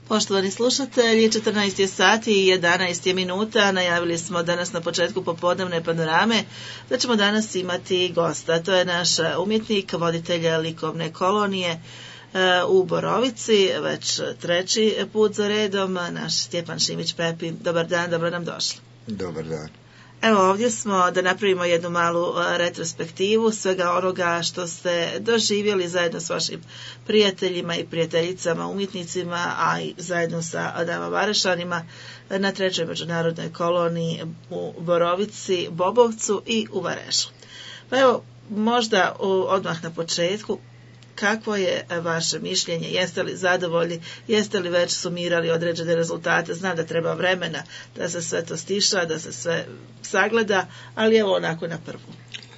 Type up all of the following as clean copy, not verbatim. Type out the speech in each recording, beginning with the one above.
Poštovani slušatelji, 14 je sati i 11 je minuta. Najavili smo danas na početku popodnevne panorame da ćemo danas imati gosta. To je naš umjetnik, voditelj likovne kolonije u Borovici, već treći put za redom, naš Stjepan Šimić Pepi. Dobar dan, dobro nam došli. Dobar dan. Evo, ovdje smo da napravimo jednu malu retrospektivu svega onoga što ste doživjeli zajedno s vašim prijateljima i prijateljicama, umjetnicima, a i zajedno sa nama Varešanima na trećoj međunarodnoj koloniji u Borovici, Bobovcu i u Varešu. Pa evo, možda odmah na početku, kakvo je vaše mišljenje? Jeste li zadovoljni? Jeste li već sumirali određene rezultate? Znam da treba vremena da se sve to stiša, da se sve sagleda, ali evo onako na prvu.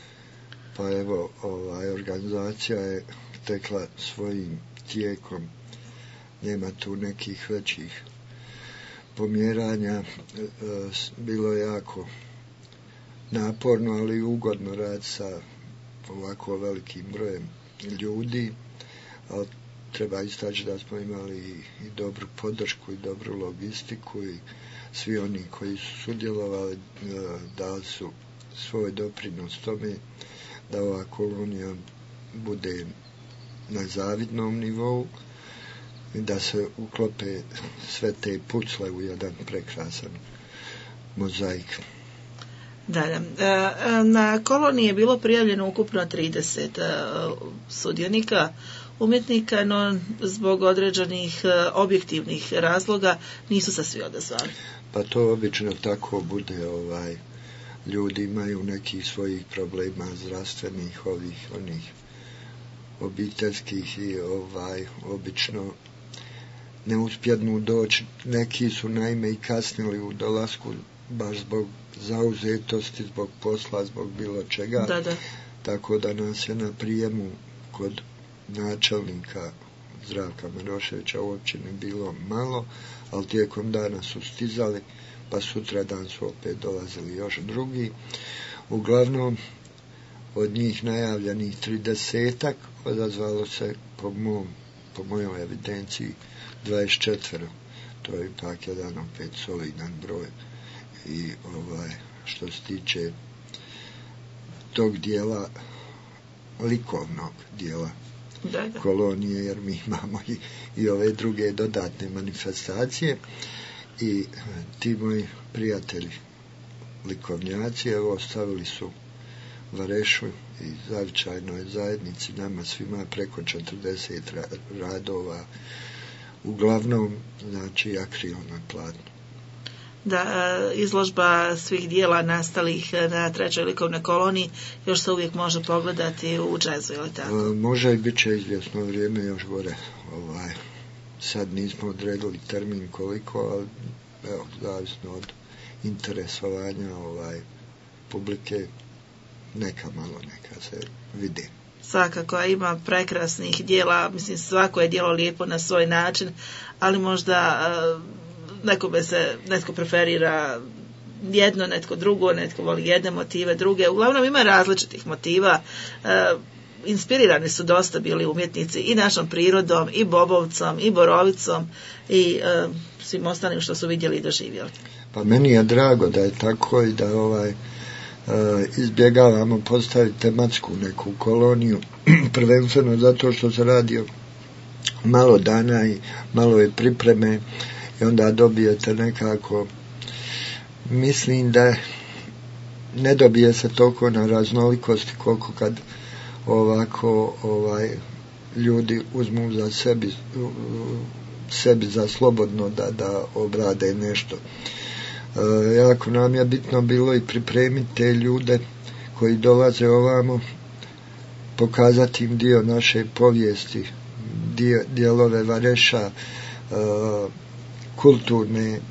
Pa evo, organizacija je tekla svojim tijekom. Nema tu nekih većih pomjeranja. Bilo je jako naporno, ali ugodno rad sa ovako velikim brojem ljudi, ali treba istaći da smo imali i dobru podršku i dobru logistiku i svi oni koji su sudjelovali dali su svoj doprinos tome da ova kolonija bude na zavidnom nivou i da se uklope sve te pucle u jedan prekrasan mozaik. Da. Na koloniji je bilo prijavljeno ukupno 30 sudionika, umjetnika, no zbog određenih objektivnih razloga nisu se svi odazvali. Pa to obično tako bude, ljudi imaju nekih svojih problema zdravstvenih, onih obiteljskih i obično ne uspjednu doći. Neki su naime i kasnili u dolasku baš zbog zauzetosti, zbog posla, zbog bilo čega. Da. Tako da nas je na prijemu kod načelnika Zdravka Maroševića u općini bilo malo, ali tijekom dana su stizali, pa sutra dan su opet dolazili još drugi. Uglavnom, od njih najavljenih 30-ak odazvalo se po mojoj evidenciji 24. To je ipak jedan opet solidan broj. I što se tiče tog dijela, likovnog dijela kolonije, jer mi imamo i ove druge dodatne manifestacije, i ti moji prijatelji likovnjaci evo ostavili su Varešu i zavičajnoj zajednici, nama svima preko 40 radova, uglavnom znači akril na platnu. Da, izložba svih dijela nastalih na trećoj likovnoj koloniji još se uvijek može pogledati u džezu, ili tako? Može i bit će izvjesno vrijeme još gore. Sad nismo odredili termin koliko, ali evo, zavisno od interesovanja publike, neka se vidi. Svakako ima prekrasnih dijela, mislim svako je dijelo lijepo na svoj način, ali možda netko preferira jedno, netko drugo, netko voli jedne motive, druge. Uglavnom ima različitih motiva. Inspirirani su dosta bili umjetnici i našom prirodom, i Bobovcom, i Borovicom, i svim ostalim što su vidjeli i doživjeli. Pa meni je drago da je tako i da izbjegavamo postaviti tematsku neku koloniju, prvenstveno zato što se radi o malo dana i malo je pripreme, i onda dobijete nekako, mislim da ne dobije se toliko na raznolikosti koliko kad ovako ljudi uzmu za sebi za slobodno da obrade nešto. Jako nam je bitno bilo i pripremiti te ljude koji dolaze ovamo, pokazati im dio naše povijesti, dijelove Vareša, kulturne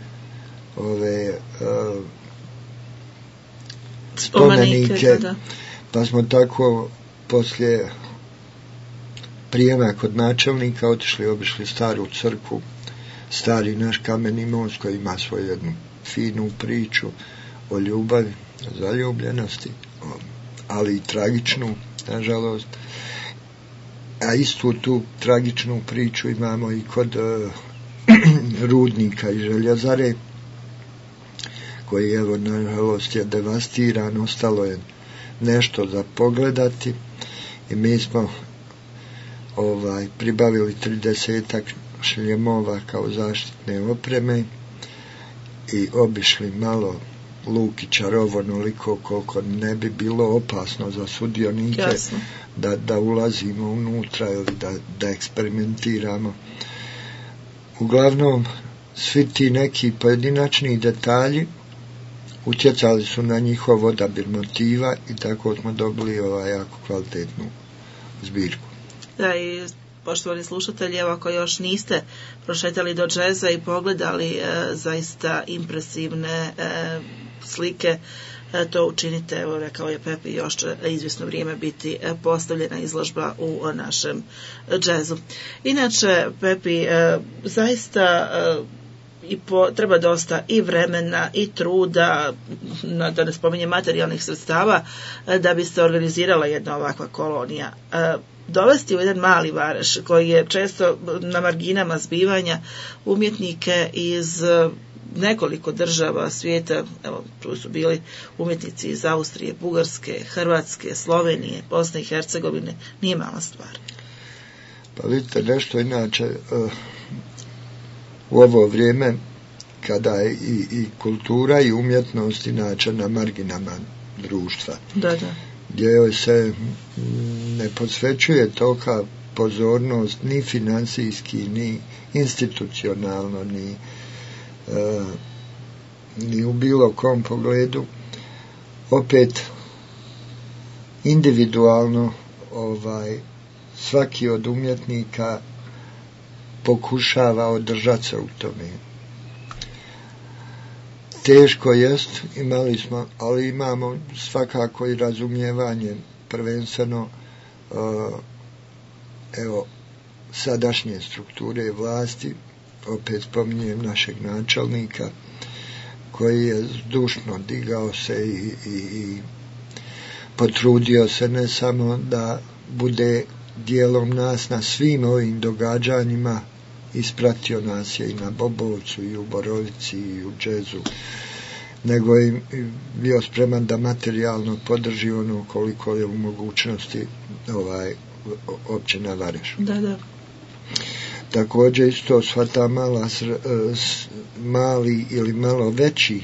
spomenike. Pa smo tako poslije prijema kod načelnika obišli staru crkvu, stari naš kameni most koji ima svoju jednu finu priču o ljubavi, zaljubljenosti, ali i tragičnu, nažalost. A istu tu tragičnu priču imamo i kod rudnika i željezare, koji evo nažalost je devastiran, ostalo je nešto za pogledati i mi smo pribavili 30 šljemova kao zaštitne opreme i obišli malo Lukića rov onoliko koliko ne bi bilo opasno za sudionike da ulazimo unutra ili da eksperimentiramo. Uglavnom svi ti neki pojedinačni detalji utjecali su na njihov odabir motiva i tako smo dobili jako kvalitetnu zbirku. Da, i poštovani slušatelji, evo ako još niste prošetali do džeza i pogledali zaista impresivne slike, to učinite, evo rekao je Pepi, još će izvjesno vrijeme biti postavljena izložba u našem džezu. Inače, Pepi, zaista treba dosta i vremena i truda, da ne spominjem materijalnih sredstava, da bi se organizirala jedna ovakva kolonija. Dovesti u jedan mali Vareš koji je često na marginama zbivanja umjetnike iz nekoliko država svijeta, evo tu su bili umjetnici iz Austrije, Bugarske, Hrvatske, Slovenije, Bosne i Hercegovine, nije mala stvar. Pa vidite, nešto inače u ovo vrijeme kada je i kultura i umjetnost inače na marginama društva. Da. Gdje se ne posvećuje tolika pozornost ni financijski, ni institucionalno, ni u bilo kom pogledu. Opet individualno svaki od umjetnika pokušava održati se u tome. Teško jest, imali smo, ali imamo svakako i razumijevanje, prvenstveno sadašnje strukture vlasti, opet spominjem našeg načelnika, koji je zdušno digao se i potrudio se ne samo da bude dijelom nas na svim ovim događanjima, ispratio nas je i na Bobovcu i u Borovici i u džezu, nego je bio spreman da materijalno podrži ono koliko je u mogućnosti općina Vareš. Da. Također isto sva ta mali ili malo veći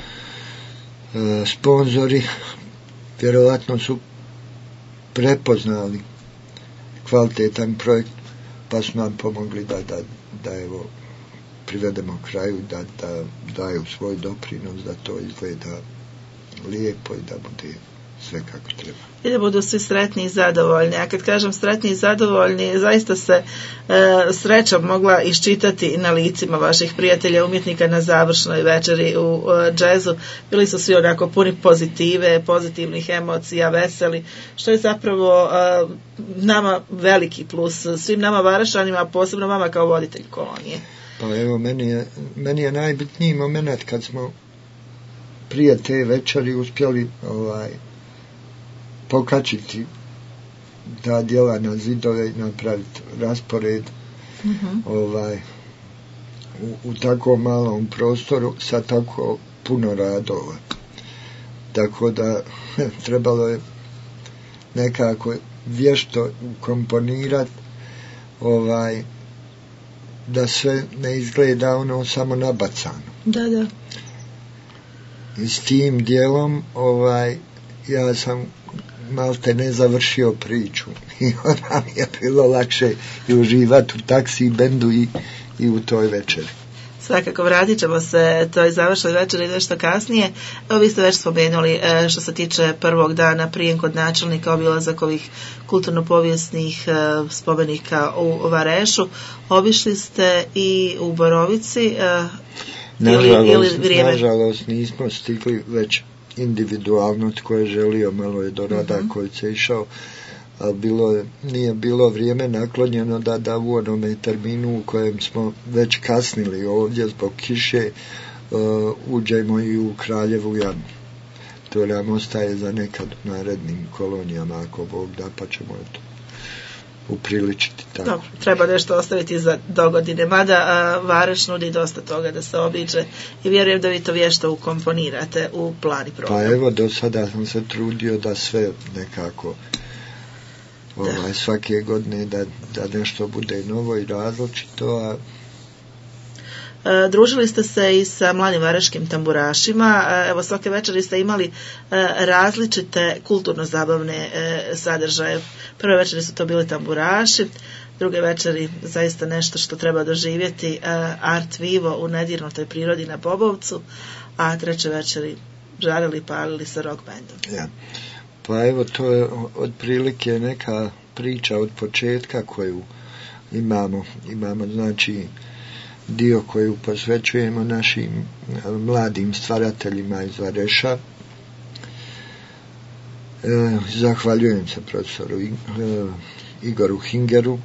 sponzori vjerojatno su prepoznali kvalitetan projekt, pa su nam pomogli da evo privedemo kraju, da daju svoj doprinos, da to izgleda lijepo i da bude sve kako treba. I da budu svi sretni i zadovoljni. A kad kažem sretni i zadovoljni, zaista se sreća mogla iščitati na licima vaših prijatelja umjetnika na završnoj večeri u džezu. Bili su svi onako puni pozitive, pozitivnih emocija, veseli, što je zapravo nama veliki plus, svim nama Varašanima, a posebno vama kao voditelj kolonije. Pa evo, meni je najbitniji moment kad smo prije te večeri uspjeli pokačiti ta djela na zidove i napraviti raspored u tako malom prostoru sa tako puno radova. Tako da trebalo je nekako vješto komponirati da sve ne izgleda ono samo nabacano. Da. I s tim dijelom ja sam malte ne završio priču i onda mi je bilo lakše i uživati u taksi bendu i u toj večeri. Svakako, vratit ćemo se toj završnoj večeri nešto kasnije. Evo, vi ste već spomenuli što se tiče prvog dana prijem kod načelnika, obilazak ovih kulturno-povijesnih spomenika u Varešu. Obišli ste i u Borovici ili vrijeme? Nažalost nismo stigli, već individualno tko je želio, malo je do Radakovice išao, ali nije bilo vrijeme naklonjeno da u onome terminu u kojem smo već kasnili ovdje zbog kiše uđemo i u Kraljevu jamu. To nam ostaje za nekad u narednim kolonijama, ako Bog da, pa ćemo to upriličiti tako. Dobro, treba nešto ostaviti za dogodine, mada Vareš nudi dosta toga da se obiđe i vjerujem da vi to vješto ukomponirate u plan i program. Pa evo, do sada sam se trudio da sve nekako svake godine da nešto bude novo i različito, Družili ste se i sa mladim vareškim tamburašima, evo svake večeri ste imali različite kulturno-zabavne sadržaje. Prve večeri su to bili tamburaši, druge večeri zaista nešto što treba doživjeti, art vivo u nedirnutoj prirodi na Bobovcu, a treće večeri žarili i palili sa rock bandom. Ja. Pa evo, to je otprilike neka priča od početka koju imamo znači dio koju posvećujemo našim mladim stvarateljima iz Vareša. Zahvaljujem se profesoru Igoru Hingeru,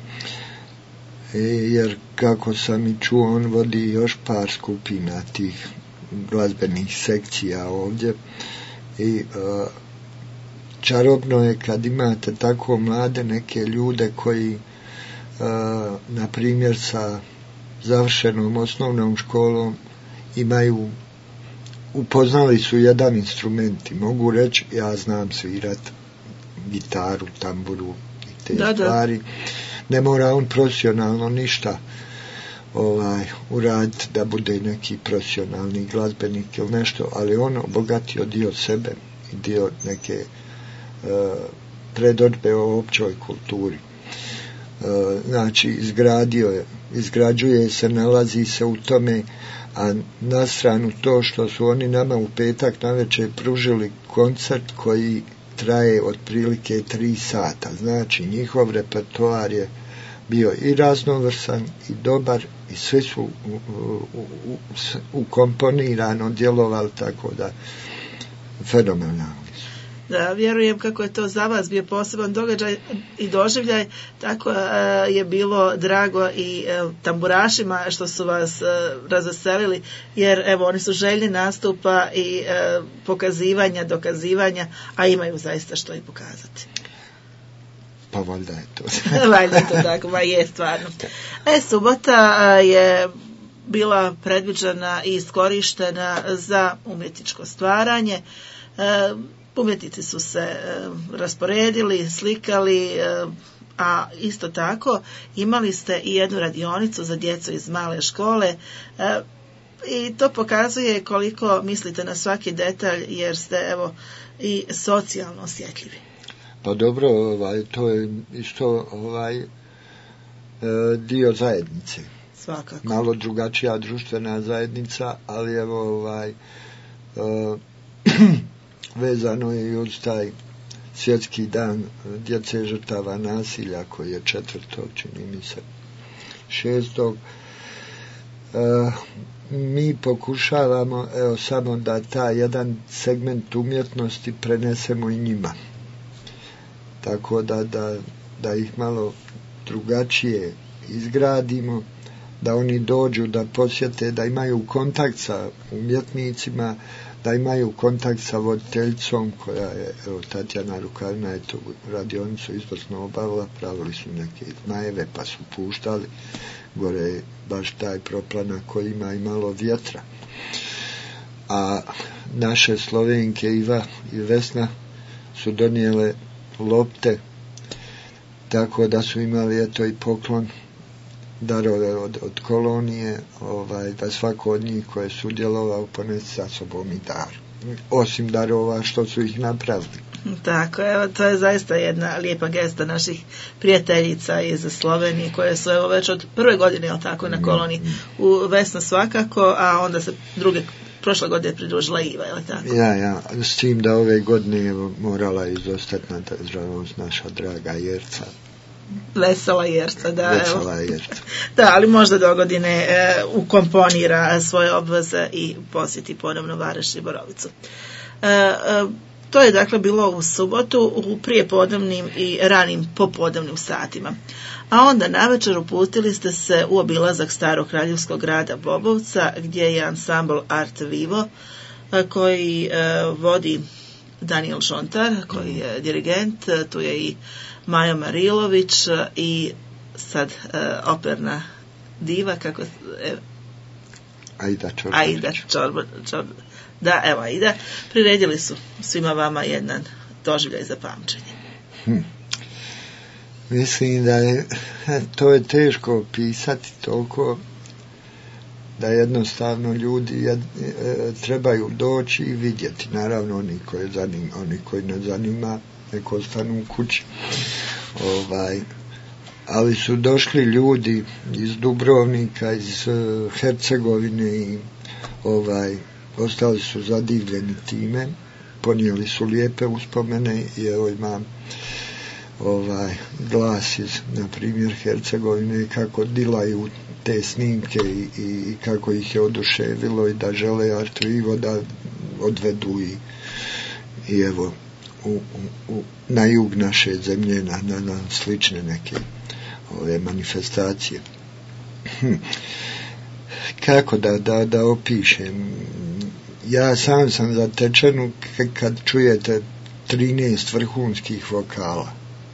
jer kako sam i čuo, on vodi još par skupina tih glazbenih sekcija ovdje i čarobno je kad imate tako mlade neke ljude koji na primjer sa završenom osnovnom školom upoznali su jedan instrument i mogu reći ja znam svirat gitaru, tamburu i te stvari. Ne mora on profesionalno ništa uraditi da bude neki profesionalni glazbenik ili nešto, ali on obogatio dio sebe i dio neke predodžbe o općoj kulturi. Znači izgrađuje se, nalazi se u tome, a na stranu to što su oni nama u petak navečer pružili koncert koji traje otprilike 3 sata. Znači njihov repertoar je bio i raznovrsan i dobar i svi su ukomponirano djelovali, tako da fenomenalno. Da, vjerujem kako je to za vas bio poseban događaj i doživljaj, tako je bilo drago i tamburašima što su vas razveselili, jer evo oni su željni nastupa i pokazivanja, dokazivanja, a imaju zaista što i pokazati. Pa valjda je to. Valjda je to tako, ma je stvarno. Subota je bila predviđena i iskorištena za umjetničko stvaranje. Umjetnici su se rasporedili, slikali, a isto tako imali ste i jednu radionicu za djecu iz male škole i to pokazuje koliko mislite na svaki detalj, jer ste evo i socijalno osjetljivi. Pa dobro, to je isto dio zajednice. Svakako. Malo drugačija društvena zajednica, ali evo vezano je i uz taj svjetski dan djece žrtava nasilja koji je 4. čini mi se 6. Mi pokušavamo samo da taj jedan segment umjetnosti prenesemo i njima, tako da ih malo drugačije izgradimo, da oni dođu, da posjete, da imaju kontakt sa umjetnicima, da imaju kontakt sa voditeljicom koja je, Tatjana Rukavina je tu radionicu izvrsno obavila, pravili su neke zmajeve pa su puštali gore baš taj proplanak koji ima i malo vjetra. A naše Slovenke Iva i Vesna su donijele lopte, tako da su imali i poklon, darove od kolonije, da svako od njih koje su sudjelovao ponese sa sobom i dar. Osim darova što su ih napravili. Tako, evo, to je zaista jedna lijepa gesta naših prijateljica iz Slovenije, koje su evo već od prve godine, jel tako, na koloniji. U Vesna svakako, a onda se prošle godine pridružila Iva, jel tako? Ja, s tim da ove godine je morala izostati na žalost naša draga Jerca. Vesela Jerca, da. Vesela Jerca. Da, ali možda dogodine ukomponira svoje obveze i posjeti ponovno Vareš i Borovicu. To je dakle bilo u subotu u prijepodnevnim i ranim popodnevnim satima. A onda navečer uputili ste se u obilazak starog kraljevskog grada Bobovca, gdje je ansambl Art Vivo koji vodi Daniel Šontar, koji je dirigent, tu je i Maja Marilović i sad operna diva, kako Aida Čorba. Da, evo Aida, priredili su svima vama jedan doživljaj za pamćenje. Mislim da to je teško opisati toliko, da jednostavno ljudi trebaju doći i vidjeti. Naravno oni koji ne zanima neko ostanu u kući. Ali su došli ljudi iz Dubrovnika, iz Hercegovine i ostali su zadivljeni time, ponijeli su lijepe uspomene i evo imam glas iz, na primjer, Hercegovine, kako dilaju te snimke i kako ih je oduševilo i da žele Artu Ivo da odvedu i evo na jug naše zemlje na slične neke ove manifestacije. Kako da opišem? Ja sam zatečen kad čujete 13 vrhunskih vokala.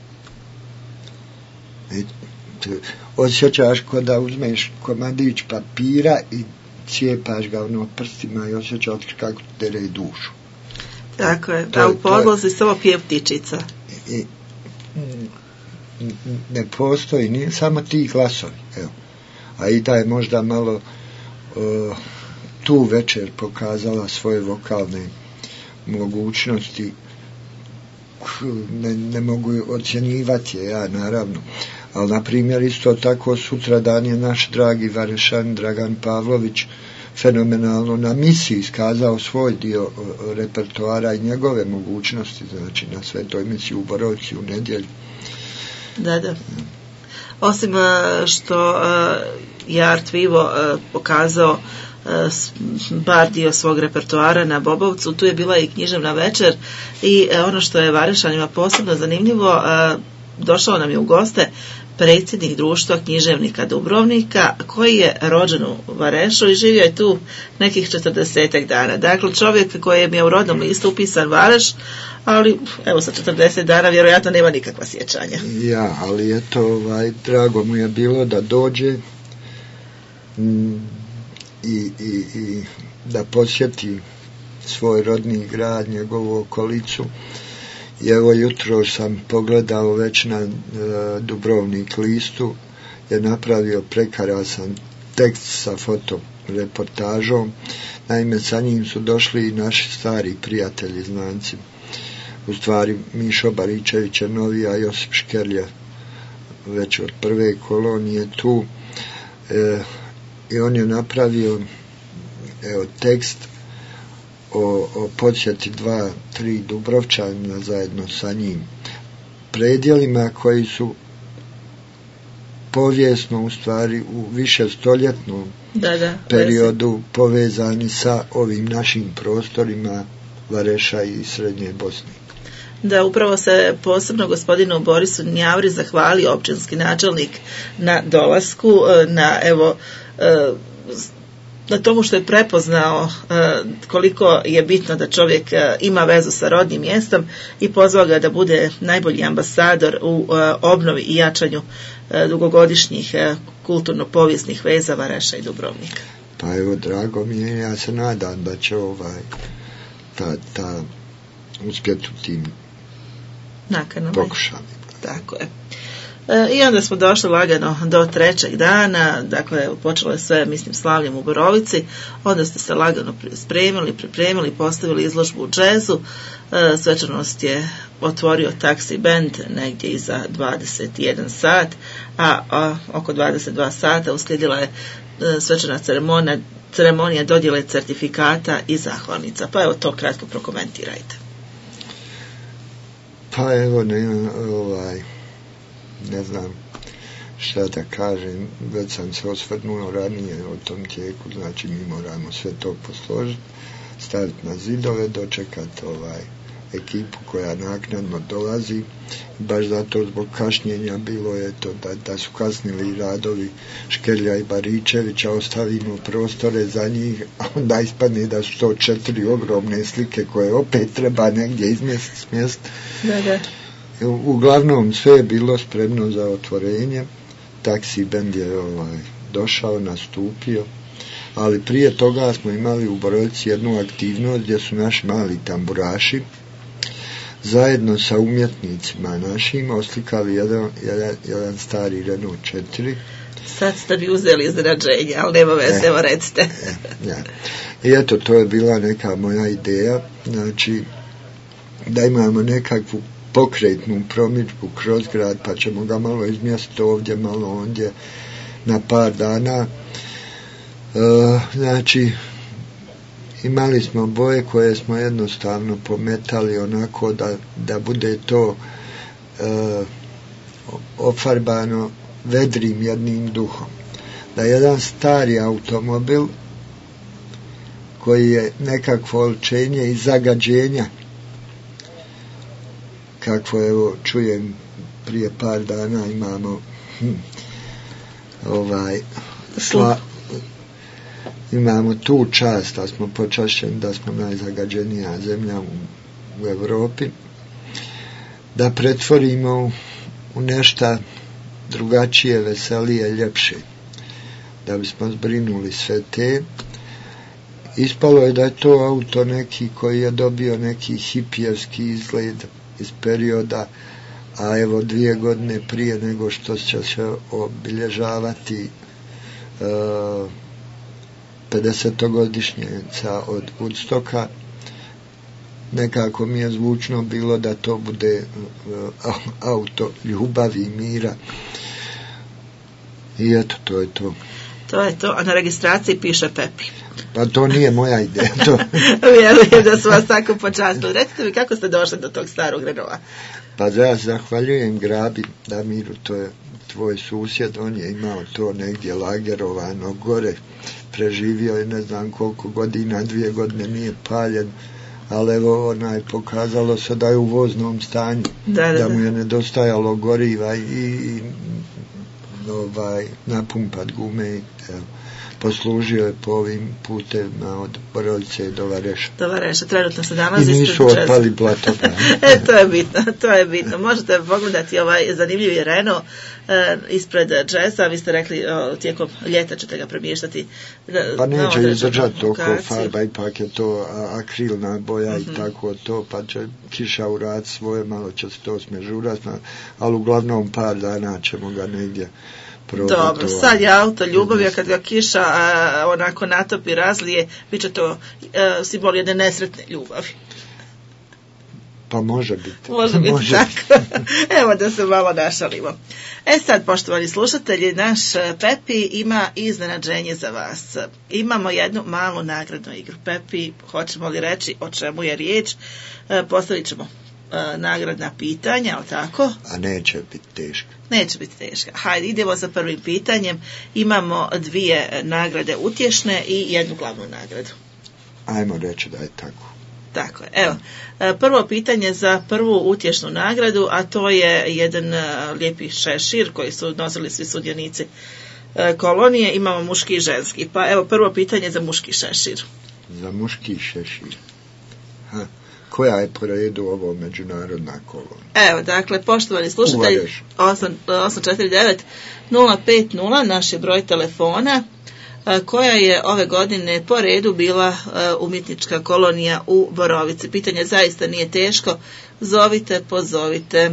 Osjećaš ko da uzmeš komadić papira i cijepaš ga prstima i osjećaš kako dere dušu. Tako je, a u podlozi samo pjev ptičica. Ne postoji, nije samo ti glasovi. Evo. A i da je možda malo tu večer pokazala svoje vokalne mogućnosti. Ne mogu ocjenjivati je, ja naravno. Ali na primjer isto tako sutradan je naš dragi Varešan Dragan Pavlović fenomenalno na misiji iskazao svoj dio repertoara i njegove mogućnosti, znači na svetoj misiji u Borovci u nedjelju. Da. Osim što je Art Vivo pokazao bar dio svog repertoara na Bobovcu, tu je bila i književna večer i ono što je Varešanima posebno zanimljivo, došao nam je u goste predsjednik društva književnika Dubrovnika, koji je rođen u Varešu i živio je tu nekih 40 dana. Dakle, čovjek kojem je u rodnom listu upisan Vareš, ali evo sa 40 dana vjerojatno nema nikakva sjećanja. Ja, ali eto, drago mu je bilo da dođe i da posjeti svoj rodni grad, njegovu okolicu. I evo jutro sam pogledao već na Dubrovnik listu, je napravio prekrasan tekst sa fotoreportažom. Naime, sa njim su došli i naši stari prijatelji, znanci. U stvari, Mišo Baričević je novi, a Josip Škerlja već od prve kolonije tu. I on je napravio tekst o podsjeti 2-3 Dubrovčana zajedno sa njim. Predjelima koji su povijesno u stvari u višestoljetnom periodu povezani sa ovim našim prostorima Vareša i Srednje Bosne. Da, upravo se posebno gospodinu Borisu Njavri zahvalio općinski načelnik na dolasku, na tomu što je prepoznao koliko je bitno da čovjek ima vezu sa rodnim mjestom i pozvao ga da bude najbolji ambasador u obnovi i jačanju dugogodišnjih kulturno-povijesnih veza Vareša i Dubrovnika. Pa evo, drago mi je, ja se nadam da će ta uspjeti u tim pokušajima. Tako je. I onda smo došli lagano do trećeg dana, dakle počelo je sve, slavljem u Borovici, onda ste se lagano pripremili, postavili izložbu u džezu, svečanost je otvorio taksi band negdje iza 21 sat, a oko 22 sata uslijedila je svečana ceremonija dodjele certifikata i zahvalnica. Pa evo to kratko prokomentirajte. Pa evo, ne znam šta da kažem, već sam se osvrnuo ranije o tom tijeku, znači mi moramo sve to posložiti, staviti na zidove, dočekati ekipu koja naknadno dolazi, baš zato zbog kašnjenja bilo je to da su kasnili radovi Škerlja i Baričevića, ostavimo prostore za njih, a onda ispadne da su to 4 ogromne slike koje opet treba negdje izmjestiti. Da. Uglavnom sve je bilo spremno za otvorenje. Taksi bend je došao, nastupio, ali prije toga smo imali u Borovici jednu aktivnost gdje su naši mali tamburaši zajedno sa umjetnicima našim oslikali jedan stari Renault 4. Sad ste mi uzeli iznenađenje, ali nema veze, evo recite. I eto, to je bila neka moja ideja, znači da imamo nekakvu pokretnu promidžbu kroz grad, pa ćemo ga malo izmjestiti ovdje, malo ondje na par dana. Znači, imali smo boje koje smo jednostavno pometali onako da bude to ofarbano vedrim jednim duhom. Da jedan stari automobil koji je nekakvo oličenje i zagađenja, kakvo evo čujem prije par dana imamo imamo tu čast da smo počašćeni da smo najzagađenija zemlja u Europi, da pretvorimo u nešto drugačije, veselije, ljepše, da bismo zbrinuli sve te. Ispalo je da je to auto neki koji je dobio neki hipijevski izgled iz perioda, a evo 2 godine prije nego što će se obilježavati 50-godišnjica od Woodstocka, nekako mi je zvučno bilo da to bude auto ljubavi i mira. I eto, to je to. To je to, a na registraciji piše Pepi. Pa to nije moja ideja. Vjerujem da su vas tako počastili. Recite mi kako ste došli do tog starog Renaulta? Pa ja zahvaljujem Grabi Damiru, to je tvoj susjed, on je imao to negdje lagerovano gore, preživio je ne znam koliko godina, 2 godine nije paljen, ali evo pokazalo se da je u voznom stanju, da mu je nedostajalo goriva i napumpat gume i poslužio je po ovim putevima od Borovice do Vareša. Do Vareša, trenutno se nalazi. I nisu otpali blatova. To je bitno. Možete pogledati ovaj zanimljivi Renault ispred Jazza, vi ste rekli tijekom ljeta ćete ga premještati. Pa neće izdržati toliko farba, ipak je to akrilna boja i tako to, pa će kiša uraditi svoje, malo će se to smežurati, ali uglavnom par dana ćemo ga negdje probati. Dobro, sad je auto ljubavi, a kad ga kiša onako natopi, razlije, bit će to simbol jedne nesretne ljubavi. Pa može biti. Može biti tako. Evo da se malo našalimo. Sad, poštovani slušatelji, naš Pepi ima iznenađenje za vas. Imamo jednu malu nagradnu igru. Pepi, hoćemo li reći o čemu je riječ? Postavit ćemo nagradna pitanja, o tako? A neće biti teška. Neće biti teška. Hajde, idemo sa prvim pitanjem. Imamo 2 nagrade utješne i 1 glavnu nagradu. Ajmo reći da je tako. Tako je. Evo, prvo pitanje za prvu utješnu nagradu, a to je jedan lijepi šešir koji su nosili svi sudionici kolonije. Imamo muški i ženski. Pa evo, prvo pitanje za muški šešir. Za muški šešir. Koja je po redu ovo međunarodna kolonija? Evo, dakle, poštovani slušatelji, 849-050, naš je broj telefona, koja je ove godine po redu bila umjetnička kolonija u Borovici. Pitanje zaista nije teško, zovite, pozovite.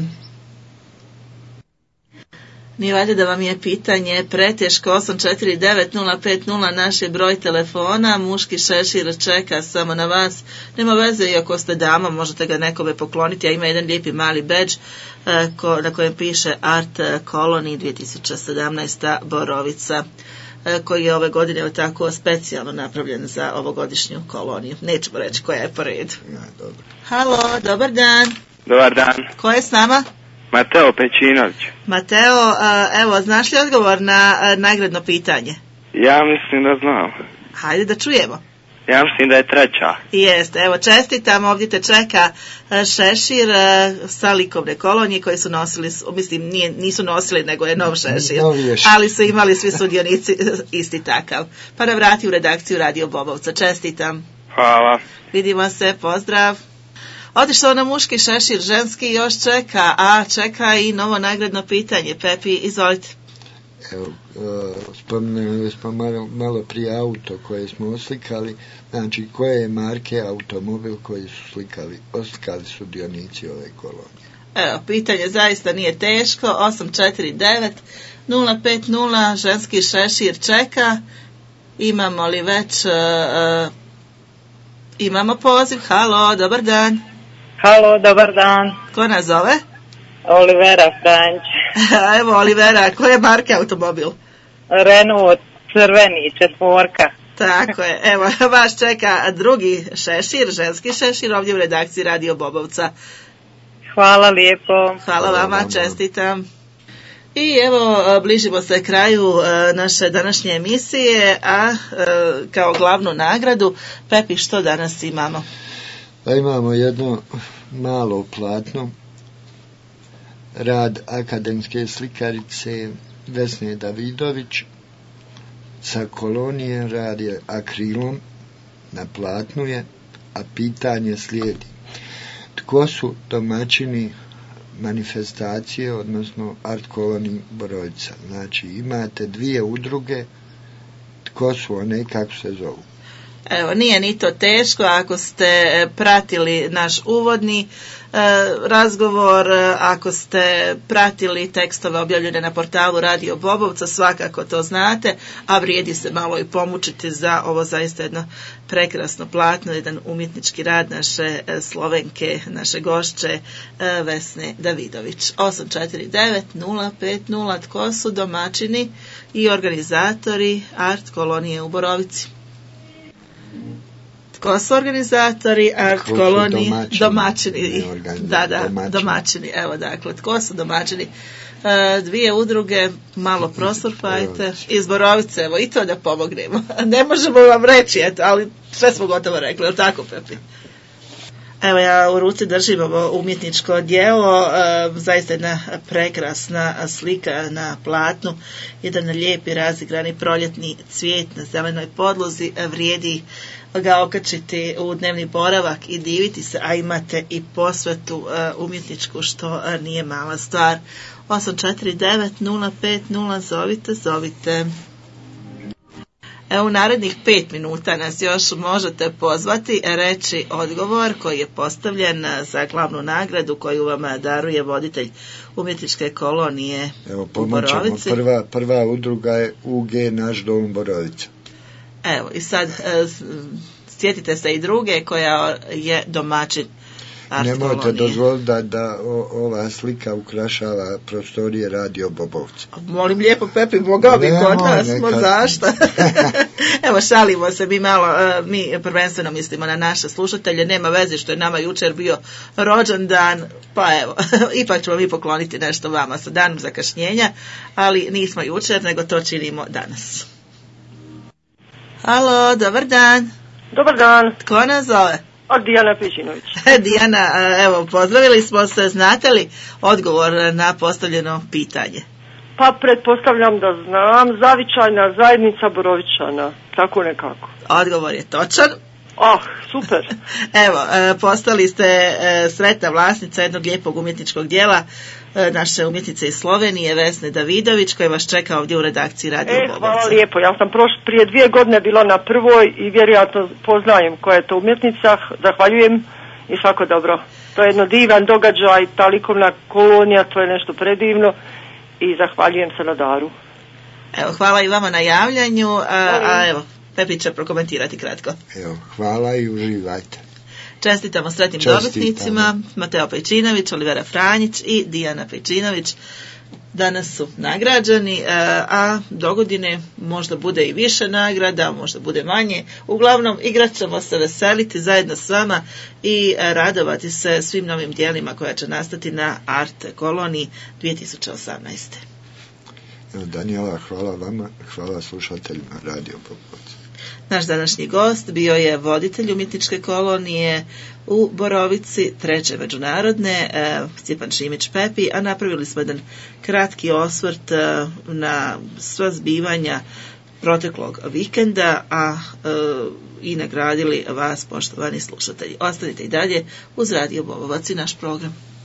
Nije valjda da vam je pitanje preteško. 849-050, naš je broj telefona, muški šešir čeka samo na vas. Nema veze, iako ste dama, možete ga nekome pokloniti, a ima jedan lijepi mali bedž na kojem piše Art Colony 2017. Borovica, koji je ove godine tako specijalno napravljen za ovogodišnju koloniju. Nećemo reći koja je po redu. Ja, dobro. Halo, dobar dan. Dobar dan. Ko je s nama? Mateo Pečinović. Mateo, evo, znaš li odgovor na nagradno pitanje? Ja mislim da znam. Hajde da čujemo. Ja mislim da je 3. Jeste, evo, čestitam, ovdje te čeka šešir sa likovne kolonije koji su nosili, mislim, nisu nosili, nego je nov šešir, ali su imali svi sudionici isti takav. Pa da vrati u redakciju Radio Bobovca. Čestitam. Hvala. Vidimo se, pozdrav. Otišao na muški šešir, ženski još čeka, a čeka i novo nagradno pitanje. Pepi, izvolite. Evo, spomenuli smo malo prije auto koje smo oslikali, znači koje je marke automobil koji su oslikali sudionici ove kolonije. Evo, pitanje zaista nije teško, 849-050, ženski šešir čeka. Imamo li već, imamo poziv, halo, dobar dan. Halo, dobar dan. Ko nas zove? Olivera Franć. Evo, Olivera, koje marke automobil? Renault crveni, 4. Tako je, evo, vas čeka drugi šešir, ženski šešir, ovdje u redakciji Radio Bobovca. Hvala lijepo. Hvala vama, čestitam. I evo, bližimo se kraju naše današnje emisije, a kao glavnu nagradu, Pepi, što danas imamo? Pa imamo jedno malo platno, rad akademske slikarice Vesne Davidović, sa kolonije, rad je akrilom, na platnu je, a pitanje slijedi. Tko su domaćini manifestacije, odnosno Art Koloniji Borovica? Znači, imate dvije udruge, tko su one, kako se zovu? Evo, nije ni to teško, ako ste pratili naš uvodni razgovor, ako ste pratili tekstove objavljene na portalu Radio Bobovca, svakako to znate, a vrijedi se malo i pomučiti za ovo zaista jedno prekrasno platno, jedan umjetnički rad naše Slovenke, naše gošće Vesne Davidović. 849-050, tko su domaćini i organizatori Art Kolonije u Borovici? Tko su organizatori Art Kolonije? Domaćini. Domaćini. Evo, dakle, tko su domaćini? Dvije udruge, malo prosurfajte. Iz Borovice, evo, i to da pomognemo. Ne možemo vam reći, eto, ali sve smo gotovo rekli, je li tako, Pepi? Evo, ja u ruci držim ovo umjetničko djelo, zaista jedna prekrasna slika na platnu, jedan lijepi razigrani proljetni cvijet na zelenoj podlozi, vrijedi ga okačiti u dnevni boravak i diviti se, a imate i posvetu umjetničku, što nije mala stvar. 849-050, zovite. Evo, u narednih 5 minuta nas još možete pozvati, reći odgovor koji je postavljen za glavnu nagradu koju vam daruje voditelj umjetničke kolonije u Borovici. Prva udruga je UG Naš dom Borovica. Evo, i sad sjetite se i druge koja je domaćin Art Kolonije. Nemojte dozvoliti da ova slika ukrašava prostorije Radio Bobovca. Molim lijepo, Pepi, mogao bi kod nas, zašto? Evo, šalimo se, mi prvenstveno mislimo na naše slušatelje, nema veze što je nama jučer bio rođendan, pa evo, ipak ćemo mi pokloniti nešto vama sa danom zakašnjenja, ali nismo jučer, nego to činimo danas. Halo, dobar dan. Dobar dan. Tko nas zove? Dijana Pečinović. Dijana, evo, pozdravili smo se, znate li odgovor na postavljeno pitanje? Pa pretpostavljam da znam, zavičajna zajednica Borovičana, tako nekako. Odgovor je točan. Super. Evo, postali ste sretna vlasnica jednog lijepog umjetničkog djela naše umjetnice iz Slovenije, Vesne Davidović, koja vas čeka ovdje u redakciji Radio Bobovca. Hvala lijepo, ja sam prije 2 godine bila na prvoj i vjerojatno poznajem koja je to umjetnica, zahvaljujem i svako dobro. To je jedno divan događaj, ta likovna kolonija, to je nešto predivno i zahvaljujem se na daru. Evo, hvala i vama na javljanju, a evo, Pepi će prokomentirati kratko. Evo, hvala i uživajte. Čestitamo sretnim dobitnicima, Mateo Pejčinović, Olivera Franjić i Dijana Pejčinović. Danas su nagrađeni, a dogodine možda bude i više nagrada, možda bude manje. Uglavnom, igrat ćemo se, veseliti zajedno s vama i radovati se svim novim djelima koja će nastati na Art Koloniji 2018. Daniela, hvala vama, hvala slušateljima Radio Bobovca. Naš današnji gost bio je voditelj umjetničke kolonije u Borovici, 3. međunarodne, Stjepan Šimić Pepi, a napravili smo jedan kratki osvrt na sva zbivanja proteklog vikenda, a i nagradili vas, poštovani slušatelji. Ostanite i dalje uz Radio Bobovac i naš program.